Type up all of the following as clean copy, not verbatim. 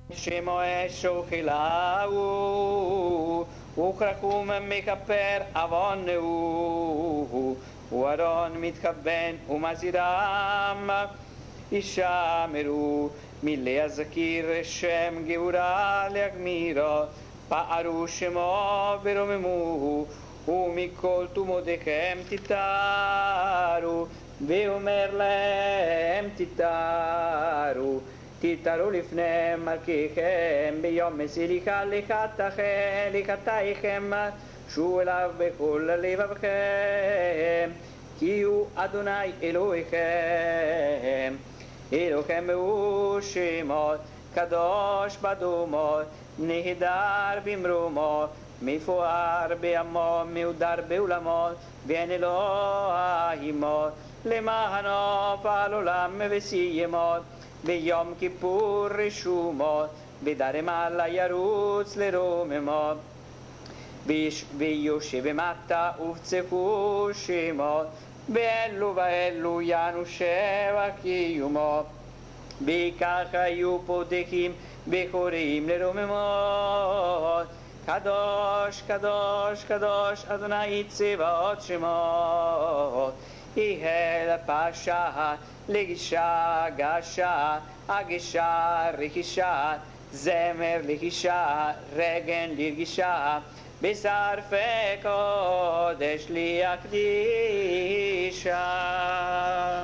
שמו אשו חילאו וחרקום מכפר עוונו וארון מתכוון ומזירם ישמרו מילי הזכיר שם גאורה להגמירה פערו שמו ורוממו ומכל תומותיכם תתארו ואומר להם תתארו לפני מלכיכם ביום מסיליקה לקחתיכם שו אליו בכל לבבכם כי הוא אדוני אלוהיכם הוא שמו קדוש בדומו נהדר במרומו מפואר בעמו מהודר בעולמו ואין אלוהימו למענו פעל עולם וסיימו ביום כיפור רשומו בדרם עלה ירוץ לרוממו ויושב מטה ובצחו שמו ואלו ינו שבע קיומו וכך היו פותחים וקוראים לרוממות קדוש קדוש קדוש אדוני צבאות שמו יהל פשע לגישה גשה הגשה רכישה זמר לגישה רגן לרגישה בשרפי קודש להקדישה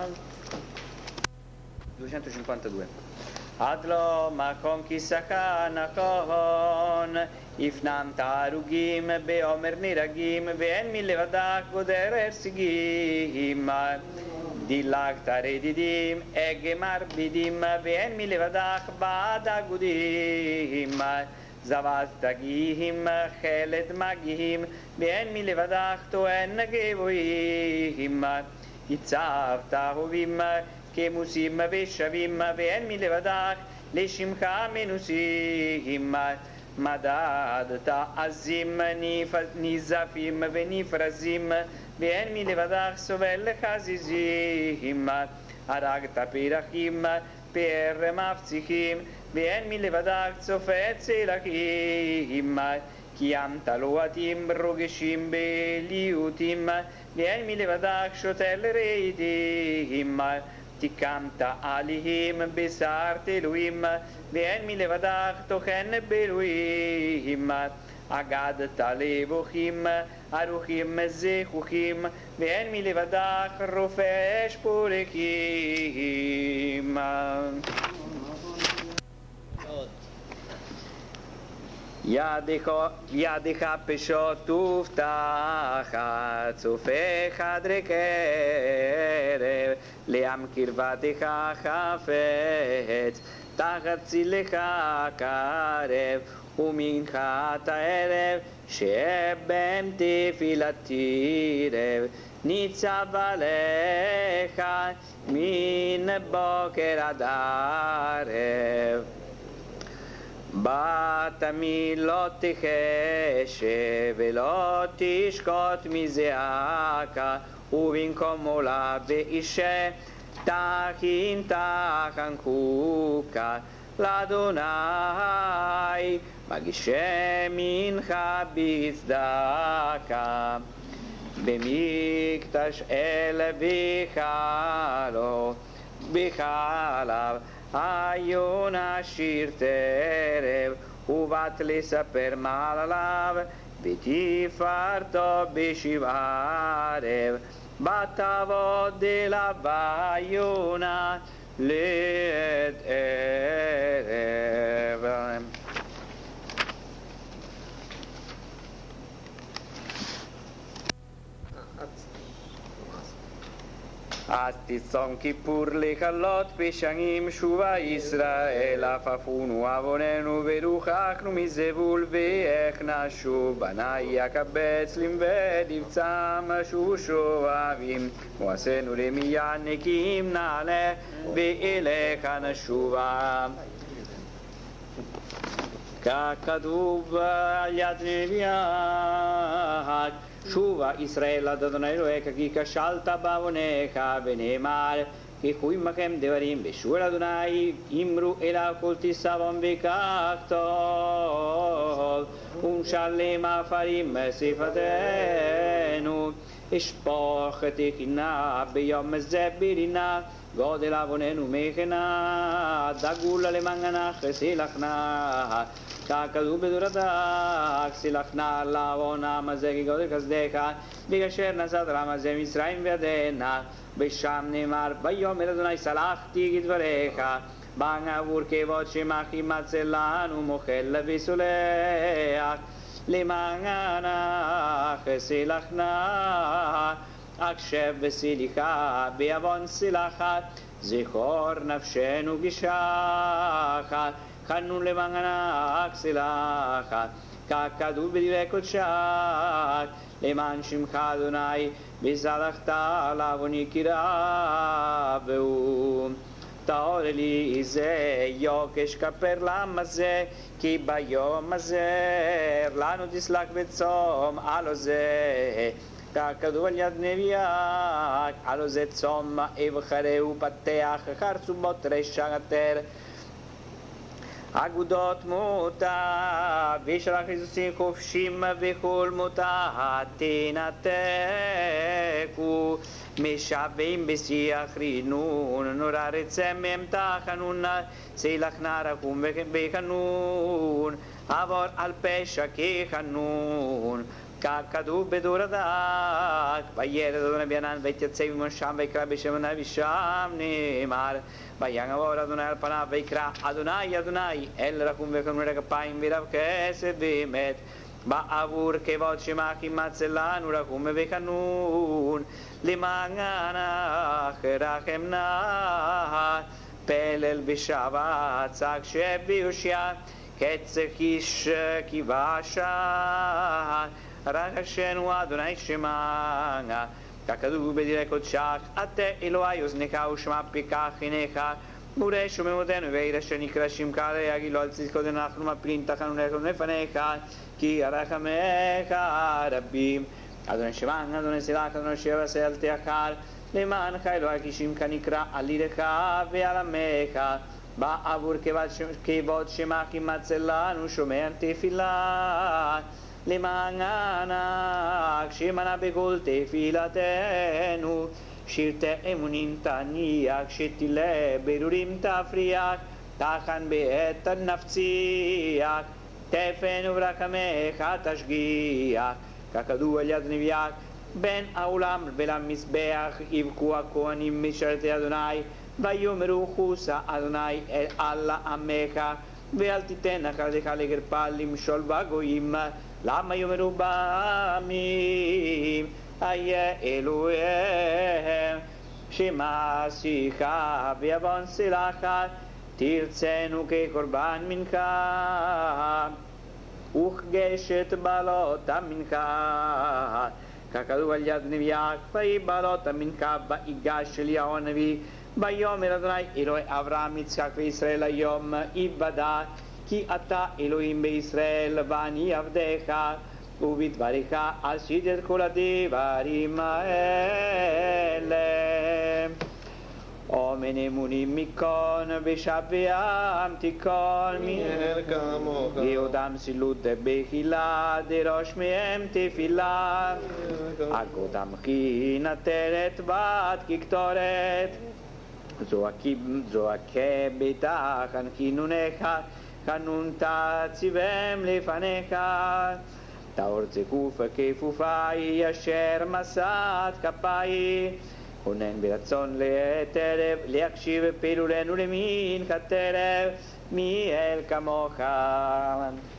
252 עד לא מקום כיסקה נכון הפנמת הרוגים בעומר נהרגים ואין מלבדך גודר הרשיגים דילגת רדידים אגמר בידים ואין מלבדך בעד אגודים זבת תגיהם חלד מגיהם ואין מלבדך טוען גבוהים יצבת אהובים כמוסים ושבים ואין מלבדך לשמך מנוסים מדדת עזים נזפים ונפרזים ואין מלבדך סובל לחזיזים הרגת פרחים פאר מבציחים ואין מלבדך צופה צלחים קיימת לוהטים רוגשים בליוטים ואין מלבדך שוטל רעידים תיקמת עליהם בשר תלויים ואין מלבדך תוכן בלויים אגדת לבוכים ערוכים זכוכים ואין מלבדך רופש פורקים ידך פשוט ופתחת צופה חדרי קרב לעם קרבתך חפץ תחת צילך קרב ומנחת הערב שבהם תפילתי רב ניצב עליך מן בוקר עד ערב בתמיד לא תחשב ולא תשקוט מזעקה ובמקום עולה באישה תכין חוקה לאדוני מגישי מנחה בצדקה במקדש אל בחלב עיון השיר טרב ובת לספר מעליו ותפארתו בשבעה ערב בתעבוד אליו עיונה לעת ערב אז תצום כיפור לכלות פשעים שובה ישראל עפפונו עווננו ורוחקנו מזבול ואיך נשוב בני יקבץ למבד יבצם שוב שואבים ועשינו רמייה נקיים נעלה ואליך נשובה ככתוב על יד נביאת שובה ישראל עד אדוני אלוהיך כי כשלת בעוונך ונאמר כי חוי מכם דברים בשול אדוני, אמרו אליו כל תישבון וכך טוב, ונשלם עפרים שפתנו, אשפוך תחינה ביום הזה ברינה, גודל עווננו מכנה, דגולה למנגנה חסילחנה, ככתוב בתורתך, סילחנה לעוון העם הזה כגודל חסדך, וכאשר נשאת לעם הזה מצרים וידנה, ושם נאמר ויאמר אדוני סלחתי כדבריך, בעבור כבוד שמך ימצא לנו מוחל וסולח, למענך סילחנה, הקשב וסליחה בעוון סלחה, זכור נפשנו כשחר, חנון למענך סלחה, ככתוב בדברי קודשך, למען שמך אדוני וסלחת לעווני כי רבו. טהור לי זה יוקש כפר לעם הזה, כי ביום הזה לנו תסלח וצום הלא זה, ככתוב על יד נביאה, הלא זה צום אבחרהו פתח חרצובות רשע עטר, אגודות מותה, וישלח חיסוסים חופשים וכל מותה תנתקו, משווים בשיח רינון, נורא רצמם תחנון, סילחנה רחום בחנון, עבור על פשע כחנון, ככתוב בתורתך, וירד אדוני בענן ויתייצב עמו שם ויקרא בשם אדוני ושם נאמר, ויעבור אדוני על פניו ויקרא אדוני אדוני אל רחום וחנון כפיים ורב חסד ואמת, בעבור כבוד שמך ימצא לנו רחום וחנון, למענך רחם נא, פלל בשבת צג שביושע, קצר קיש כבשה, רחשנו אדוני שמע, ככתוב בדברי קודשך, אתה אלוהי אוזנך ושמע פיקח עיניך, וראה שומעותינו וירא שנקרא שמך להגילו על צדקו אנחנו מפלים תחנונך לפניך, כי רחמך רבים. אדוני שמע, אדוני סלח, אדוני שבע עשה אל תאכל, למענך אלוהי כי שמך נקרא על עירך ועל עמך, בעבור כבוד שמך ימצא לנו שומע תפילה, למענך שמענה בכל תפילתנו, שירתי אמונים תניח, שתילה ברורים תפריח, תחן בעת נפציח, תפן וברחמך תשגיח, ככתוב על יד נביאך, בין העולם ולמזבח יבכו הכהנים משרתי אדוני, ויאמרו חוסה אדוני על עמך, ואל תיתן אחריך לגרפה למשול בגויים, למה יאמרו בעמים איה אלוהיהם, שמעשיך בעוון סלחה, תרצנו כקורבן מנחה, וכגשת בעלותה מנחה, ככתוב על יד נביאך, ויהי בעלותה מנחה ויגש אליהו הנביא, ויאמר אדוני אלוהי אברהם יצחק וישראל היום יוודע, כי אתה אלוהים בישראל ואני עבדך, ובדבריך עשיתי את כל הדברים האלה. אומן אמונים מכון ושבעם תיקון מיהר כמוך, יהודם סילוד בחילה דרוש מהם תפילה, אגודם חינתרת בת כקטורת, זועקי ביתך חנכינונך, חנון תציבם לפניך, טהור צקוף כפופי אשר משאת כפי, חונן ברצון לעת ערב, להקשיב פעולנו למין כתרב, מי אל כמוך.